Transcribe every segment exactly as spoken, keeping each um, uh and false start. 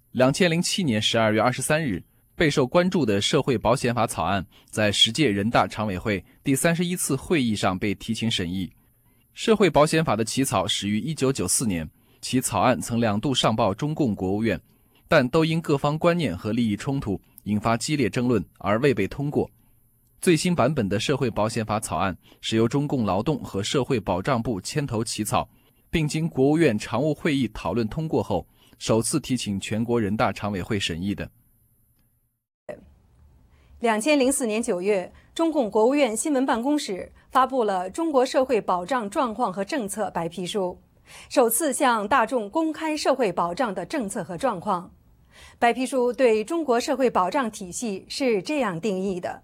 两千零七年十二月二十三日，备受关注的社会保险法草案在十届人大常委会第三十一次会议上被提请审议。社会保险法的起草始于一九九四年，其草案曾两度上报中共国务院，但都因各方观念和利益冲突引发激烈争论而未被通过。最新版本的社会保险法草案是由中共劳动和社会保障部牵头起草，并经国务院常务会议讨论通过后，首次提请全国人大常委会审议的。 两千零四年九月，中共国务院新闻办公室发布了《中国社会保障状况和政策白皮书》，首次向大众公开社会保障的政策和状况。白皮书对中国社会保障体系是这样定义的：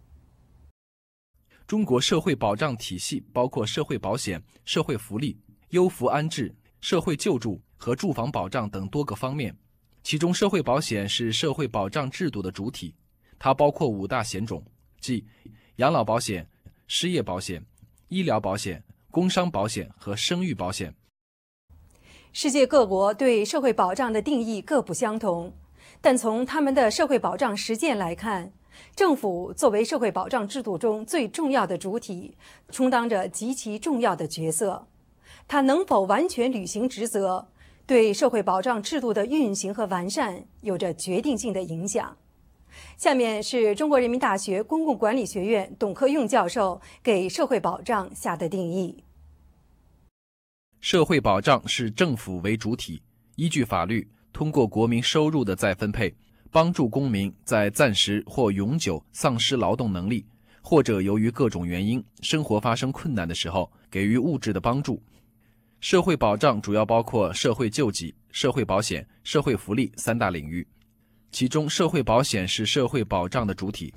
中国社会保障体系包括社会保险、社会福利、优福安置、社会救助和住房保障等多个方面，其中社会保险是社会保障制度的主体，它包括五大险种，即养老保险、失业保险、医疗保险、工伤保险和生育保险。 世界各国对社会保障的定义各不相同，但从他们的社会保障实践来看，政府作为社会保障制度中最重要的主体，充当着极其重要的角色。它能否完全履行职责，对社会保障制度的运行和完善有着决定性的影响。下面是中国人民大学公共管理学院董克用教授给社会保障下的定义。 社会保障是政府为主体，依据法律，通过国民收入的再分配，帮助公民在暂时或永久丧失劳动能力，或者由于各种原因生活发生困难的时候，给予物质的帮助。社会保障主要包括社会救济、社会保险、社会福利三大领域，其中社会保险是社会保障的主体。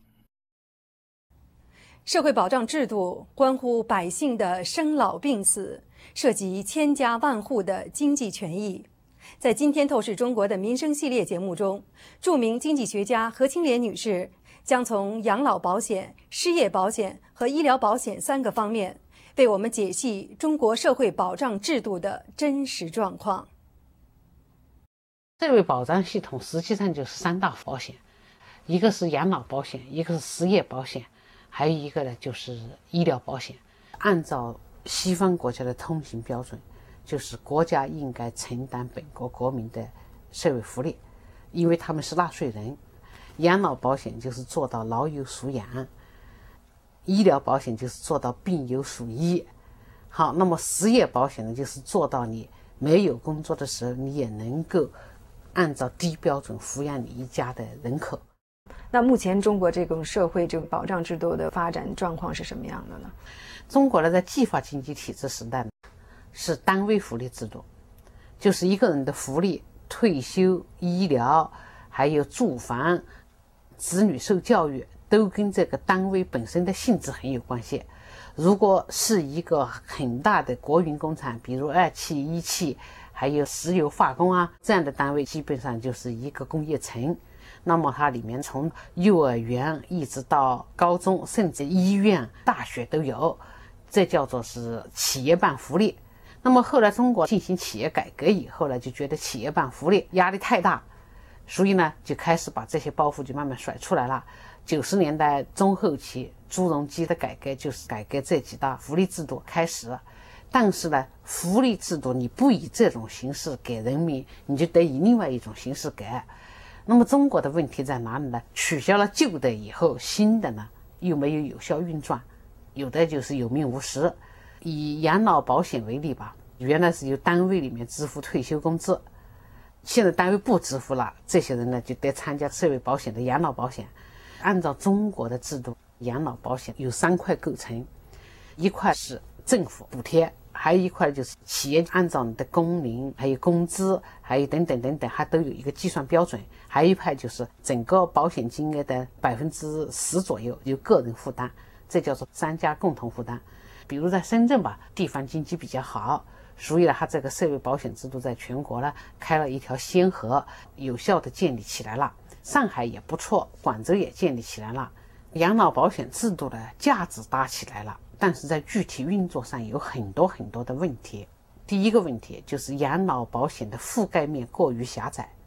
社会保障制度关乎百姓的生老病死，涉及千家万户的经济权益。在今天透视中国的民生系列节目中，著名经济学家何清莲女士将从养老保险、失业保险和医疗保险三个方面为我们解析中国社会保障制度的真实状况。 社会保障系统实际上就是三大保险，一个是养老保险，一个是失业保险，还有一个呢就是医疗保险。按照西方国家的通行标准，就是国家应该承担本国国民的社会福利，因为他们是纳税人。养老保险就是做到老有所养，医疗保险就是做到病有所医。好，那么失业保险呢，就是做到你没有工作的时候，你也能够按照低标准抚养你一家的人口。 那目前中国这种社会这个保障制度的发展状况是什么样的呢？ 中国呢，在计划经济体制时代是单位福利制度，就是一个人的福利、退休、医疗，还有住房、子女受教育，都跟这个单位本身的性质很有关系。如果是一个很大的国营工厂，比如二汽、一汽，还有石油化工啊，这样的单位基本上就是一个工业城。那么它里面从幼儿园一直到高中，甚至医院、大学都有，这叫做是企业办福利。那么后来中国进行企业改革以后呢，就觉得企业办福利压力太大，所以呢就开始把这些包袱就慢慢甩出来了。九十年代中后期，朱镕基的改革就是改革这几大福利制度开始。但是呢，福利制度你不以这种形式给人民，你就得以另外一种形式给。那么中国的问题在哪里呢？取消了旧的以后，新的呢又没有有效运转，有的就是有名无实。以养老保险为例吧，原来是由单位里面支付退休工资，现在单位不支付了，这些人呢就得参加社会保险的养老保险。按照中国的制度，养老保险有三块构成，一块是政府补贴，还有一块就是企业按照你的工龄还有工资还有等等等等，它都有一个计算标准，还有一块就是整个保险金额的百分之十左右由个人负担，这叫做三家共同负担。比如在深圳吧，地方经济比较好，所以呢它这个社会保险制度在全国呢开了一条先河，有效的建立起来了。上海也不错，广州也建立起来了，养老保险制度的价值搭起来了，但是在具体运作上有很多很多的问题。第一个问题就是养老保险的覆盖面过于狭窄，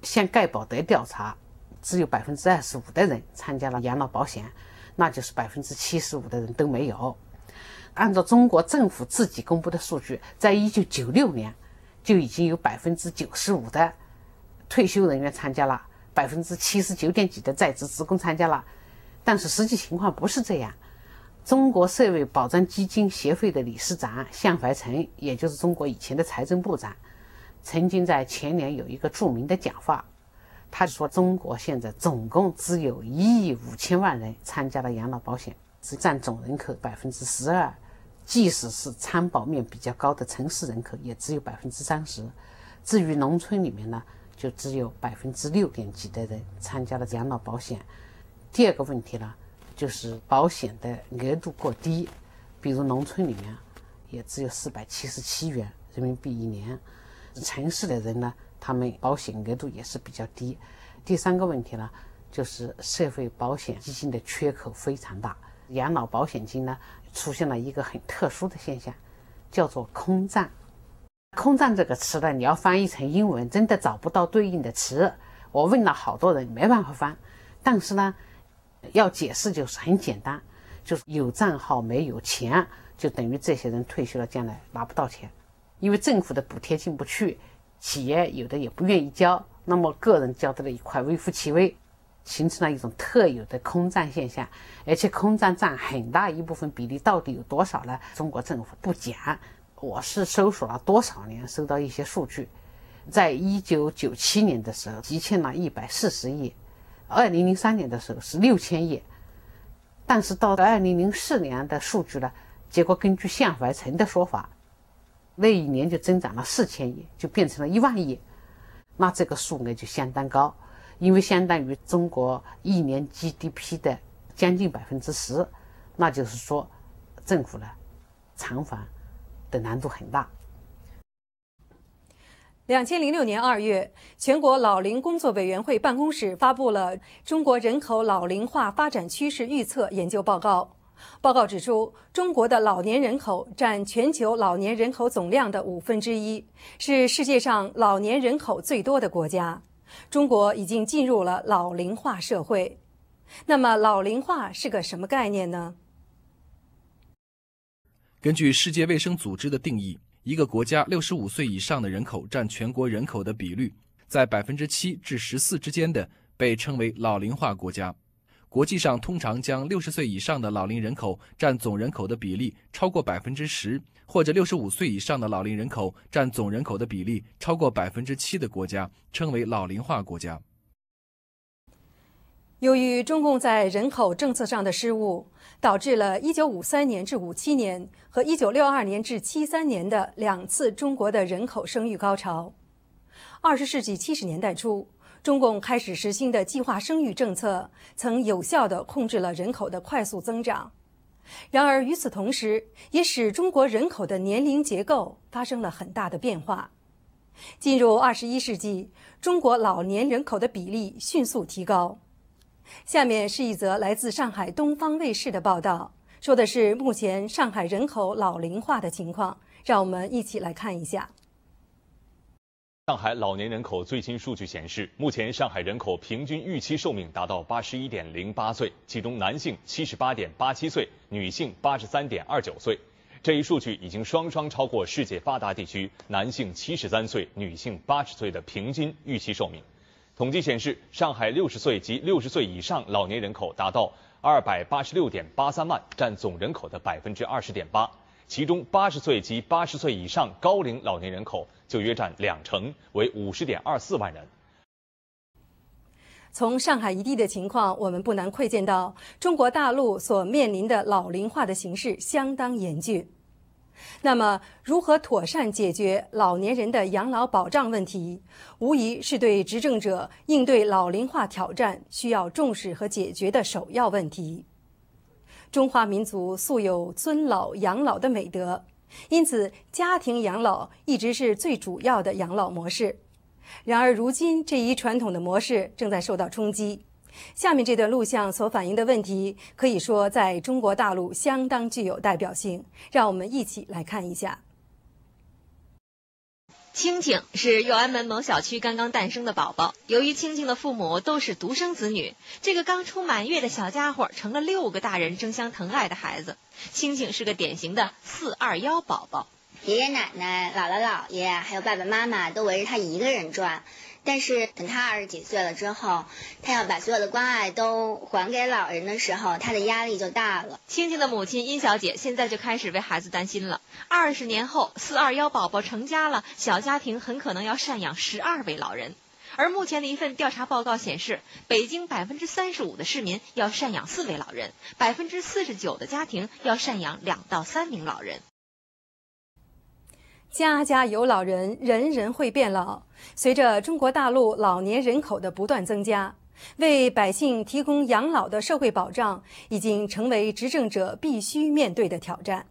像盖保德调查，只有百分之二十五的人参加了养老保险，那就是百分之七十五的人都没有。按照中国政府自己公布的数据，在一九九六年就已经有百分之九十五的退休人员参加了，百分之七十九点几的在职职工参加了。但是实际情况不是这样。中国社会保障基金协会的理事长向怀成，也就是中国以前的财政部长，曾经在前年有一个著名的讲话，他说中国现在总共只有一亿五千万人参加了养老保险，只占总人口百分之十二，即使是参保面比较高的城市人口，也只有百分之三十。至于农村里面呢，就只有百分之六点几的人参加了养老保险。第二个问题呢，就是保险的额度过低，比如农村里面也只有四百七十七元人民币一年，城市的人呢，他们保险额度也是比较低。第三个问题呢，就是社会保险基金的缺口非常大，养老保险金呢出现了一个很特殊的现象，叫做空战。空战这个词呢，你要翻译成英文真的找不到对应的词，我问了好多人没办法翻，但是呢要解释就是很简单，就是有账号没有钱，就等于这些人退休了将来拿不到钱，因为政府的补贴进不去，企业有的也不愿意交，那么个人交的了一块微乎其微，形成了一种特有的空战现象。而且空战占很大一部分比例，到底有多少呢？中国政府不讲。我是搜索了多少年，收到一些数据，在一九九七年的时候积欠了一百四十亿，二零零三年的时候是六千亿，但是到二零零四年的数据呢，结果根据向怀成的说法，那一年就增长了四千亿，就变成了一万亿，那这个数额就相当高，因为相当于中国一年 G D P 的将近百分之十，那就是说政府呢偿还的难度很大。 两千零六年二月，全国老龄工作委员会办公室发布了《中国人口老龄化发展趋势预测研究报告》。报告指出，中国的老年人口占全球老年人口总量的五分之一，是世界上老年人口最多的国家。中国已经进入了老龄化社会。那么，老龄化是个什么概念呢？ 根据世界卫生组织的定义，一个国家六十五岁以上的人口占全国人口的比率在百分之七至十四之间的被称为老龄化国家。国际上通常将六十岁以上的老龄人口占总人口的比例超过百分之十，或者六十五岁以上的老龄人口占总人口的比例超过百分之七的国家称为老龄化国家。 由于中共在人口政策上的失误，导致了一九五三年至五七年和一九六二年至七三年的两次中国的人口生育高潮。二十世纪七十年代初，中共开始实行的计划生育政策曾有效地控制了人口的快速增长。然而与此同时，也使中国人口的年龄结构发生了很大的变化。进入二十一世纪，中国老年人口的比例迅速提高。下面是一则来自上海东方卫视的报道，说的是目前上海人口老龄化的情况。让我们一起来看一下。 上海老年人口最新数据显示，目前上海人口平均预期寿命达到八十一点零八岁，其中男性七十八点八七岁，女性八十三点二九岁。这一数据已经双双超过世界发达地区男性七十三岁、女性八十岁的平均预期寿命。统计显示，上海六十岁及六十岁以上老年人口达到二百八十六点八三万，占总人口的百分之二十点八。其中八十岁及八十岁以上高龄老年人口就约占两成，为五十点二四万人。 从上海一地的情况，我们不难窥见到中国大陆所面临的老龄化的形势相当严峻。那么，如何妥善解决老年人的养老保障问题，无疑是对执政者应对老龄化挑战需要重视和解决的首要问题。中华民族素有尊老养老的美德，因此家庭养老一直是最主要的养老模式。然而，如今这一传统的模式正在受到冲击。下面这段录像所反映的问题，可以说在中国大陆相当具有代表性。让我们一起来看一下。 青青是右安门某小区刚刚诞生的宝宝。由于青青的父母都是独生子女，这个刚出满月的小家伙成了六个大人争相疼爱的孩子。青青是个典型的四二幺宝宝， 爷爷奶奶、姥姥姥爷还有爸爸妈妈都围着他一个人转。但是等他二十几岁了之后，他要把所有的关爱都还给老人的时候，他的压力就大了。 青青的母亲殷小姐现在就开始为孩子担心了。二十年后，四二幺宝宝成家了，小家庭很可能要赡养十二位老人。而目前的一份调查报告显示，北京百分之三十五的市民要赡养四位老人，百分之四十九的家庭要赡养两到三名老人。 家家有老人，人人会变老。随着中国大陆老年人口的不断增加，为百姓提供养老的社会保障已经成为执政者必须面对的挑战。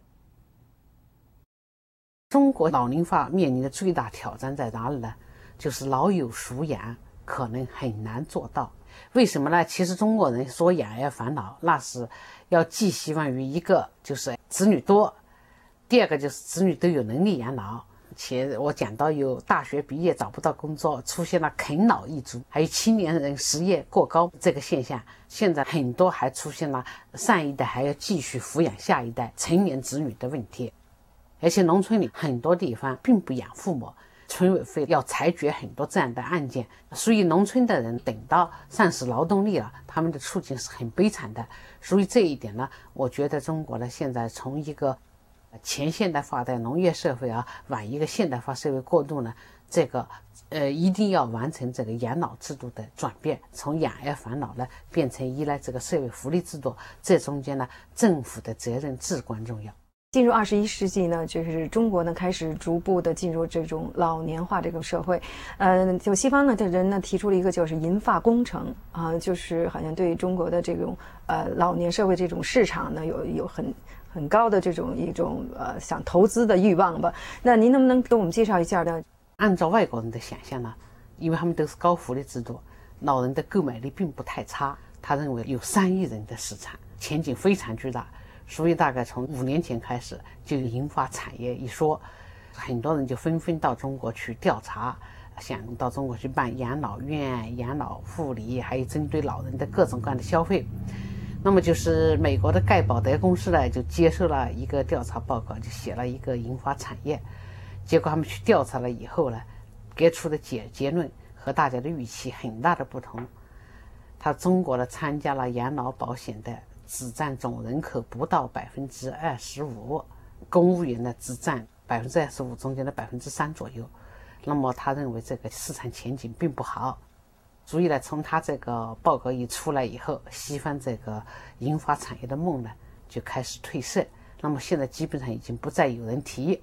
中国老龄化面临的最大挑战在哪里呢？就是老有熟养可能很难做到。为什么呢？其实中国人说养儿防老，那是要寄希望于一个就是子女多，第二个就是子女都有能力养老。且我讲到有大学毕业找不到工作，出现了啃老一族，还有青年人失业过高这个现象。现在很多还出现了上一代还要继续抚养下一代成年子女的问题。而且农村里很多地方并不养父母，村委会要裁决很多这样的案件，所以农村的人等到丧失劳动力了，他们的处境是很悲惨的。所以这一点呢，我觉得中国呢现在从一个前现代化的农业社会啊，往一个现代化社会过渡呢，这个呃一定要完成这个养老制度的转变，从养儿防老呢变成依赖这个社会福利制度，这中间呢政府的责任至关重要。 进入二十一世纪呢，就是中国呢开始逐步的进入这种老年化这个社会，呃，就西方呢的人呢提出了一个就是银发工程啊、呃，就是好像对中国的这种呃老年社会这种市场呢有有很很高的这种一种呃想投资的欲望吧。那您能不能给我们介绍一下呢？ 按照外国人的想象呢，因为他们都是高福利制度，老人的购买力并不太差，他认为有三亿人的市场，前景非常巨大。所以大概从五年前开始就有银发产业一说，很多人就纷纷到中国去调查，想到中国去办养老院、养老护理，还有针对老人的各种各样的消费。那么就是美国的盖宝德公司呢，就接受了一个调查报告，就写了一个银发产业。结果他们去调查了以后呢，给出的结结论和大家的预期很大的不同。他中国的参加了养老保险的只占总人口不到百分之二十五，公务员呢只占百分之二十五中间的百分之三左右。那么他认为这个市场前景并不好，所以呢，从他这个报告一出来以后，西方这个银发产业的梦呢就开始褪色。那么现在基本上已经不再有人提。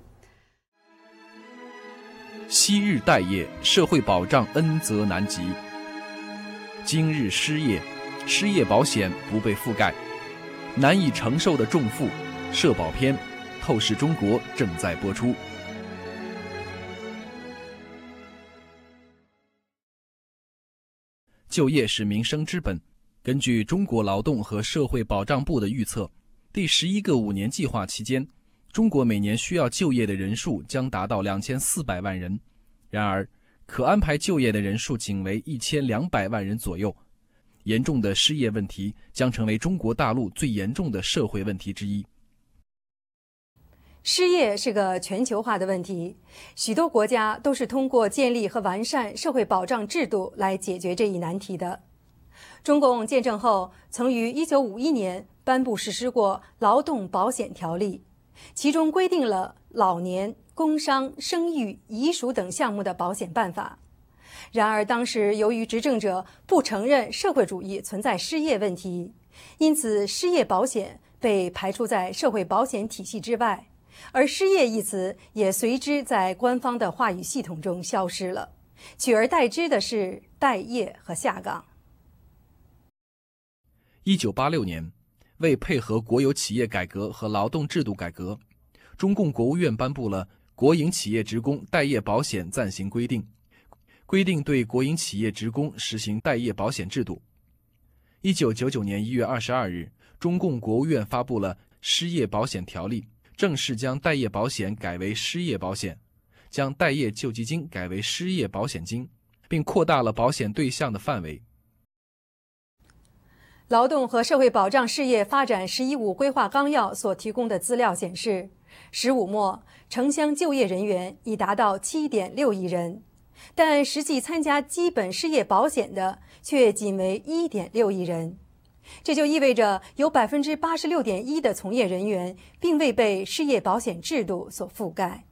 昔日待业，社会保障恩泽难及；今日失业，失业保险不被覆盖。难以承受的重负，社保篇，透视中国正在播出。就业是民生之本。根据中国劳动和社会保障部的预测，第十一个五年计划期间，中国每年需要就业的人数将达到两千四百万人。然而，可安排就业的人数仅为一千两百万人左右。严重的失业问题将成为中国大陆最严重的社会问题之一。 失业是个全球化的问题，许多国家都是通过建立和完善社会保障制度来解决这一难题的。中共建政后，曾于一九五一年颁布实施过《劳动保险条例》，其中规定了老年、工伤、生育、遗属等项目的保险办法。然而，当时由于执政者不承认社会主义存在失业问题，因此失业保险被排除在社会保险体系之外，而失业一词也随之在官方的话语系统中消失了，取而代之的是待业和下岗。 一九八六年，为配合国有企业改革和劳动制度改革，中共国务院颁布了《国营企业职工待业保险暂行规定》，规定对国营企业职工实行待业保险制度。一九九九年一月二十二日，中共国务院发布了《失业保险条例》，正式将待业保险改为失业保险， 将待业救济金改为失业保险金，并扩大了保险对象的范围。 劳动和社会保障事业发展“十一五”规划纲要所提供的资料显示，十五末城乡就业人员已达到 七点六亿人，但实际参加基本失业保险的却仅为 一点六亿人。这就意味着有 百分之八十六点一 的从业人员并未被失业保险制度所覆盖。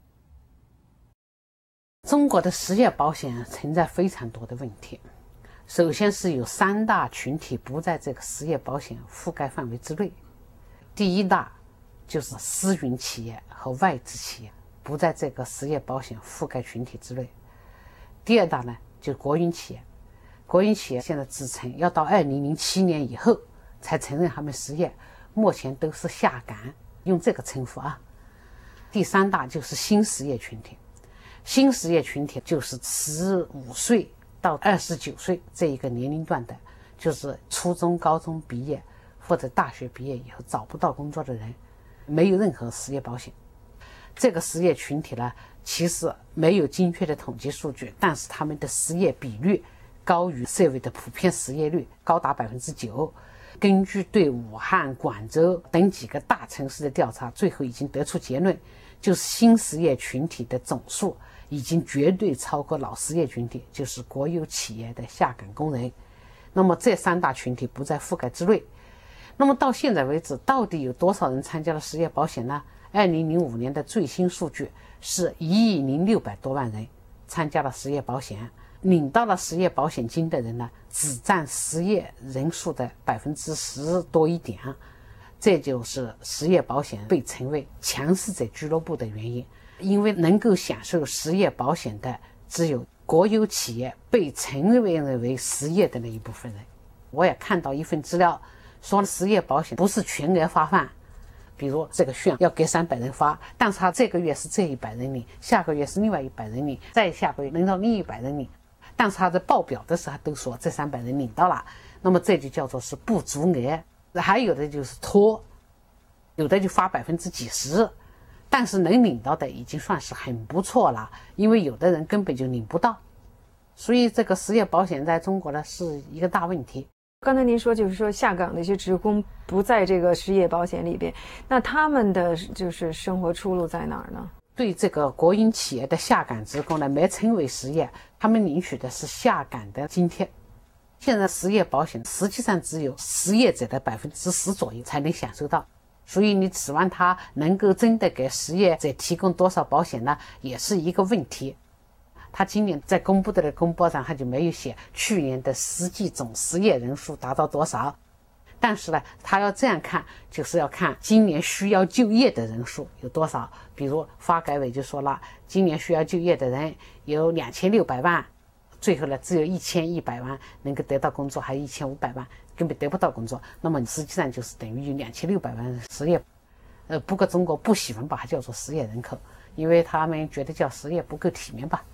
中国的失业保险存在非常多的问题。首先是有三大群体不在这个失业保险覆盖范围之内。第一大就是私营企业和外资企业不在这个失业保险覆盖群体之内。第二大呢，就是国营企业。国营企业现在自称要到二零零七年以后才承认他们失业，目前都是下岗，用这个称呼啊。第三大就是新失业群体。新失业群体就是十五岁到二十九岁这一个年龄段的，就是初中、高中毕业或者大学毕业以后找不到工作的人，没有任何失业保险。这个失业群体呢，其实没有精确的统计数据，但是他们的失业比率高于社会的普遍失业率，高达百分之九。根据对武汉、广州等几个大城市的调查，最后已经得出结论，就是新失业群体的总数已经绝对超过老失业群体，就是国有企业的下岗工人。那么这三大群体不在覆盖之内。那么到现在为止，到底有多少人参加了失业保险呢？二零零五年的最新数据是一亿零六百多万人参加了失业保险，领到了失业保险金的人呢，只占失业人数的百分之十多一点。这就是失业保险被称为强势者俱乐部的原因。因为能够享受失业保险的只有国有企业被承认为失业的那一部分人。我也看到一份资料说，失业保险不是全额发放，比如这个券要给三百人发，但是他这个月是这一百人领，下个月是另外一百人领，再下个月轮到另一百人领，但是他在报表的时候都说这三百人领到了，那么这就叫做是不足额。还有的就是拖，有的就发百分之几十，但是能领到的已经算是很不错了，因为有的人根本就领不到。所以这个失业保险在中国呢是一个大问题。 刚才您说就是说下岗的一些职工不在这个失业保险里边，那他们的就是生活出路在哪儿呢？ 对这个国营企业的下岗职工呢，没称为失业，他们领取的是下岗的津贴。现在失业保险实际上只有失业者的百分之十左右才能享受到，所以你指望他能够真的给失业者提供多少保险呢，也是一个问题。他今年在公布的公报上他就没有写去年的实际总失业人数达到多少，但是呢他要这样看，就是要看今年需要就业的人数有多少。比如发改委就说了，今年需要就业的人有两千六百万，最后呢只有一千一百万能够得到工作，还有一千五百万根本得不到工作，那么实际上就是等于两千六百万人失业。呃，不过中国不喜欢把它叫做失业人口，因为他们觉得叫失业不够体面吧。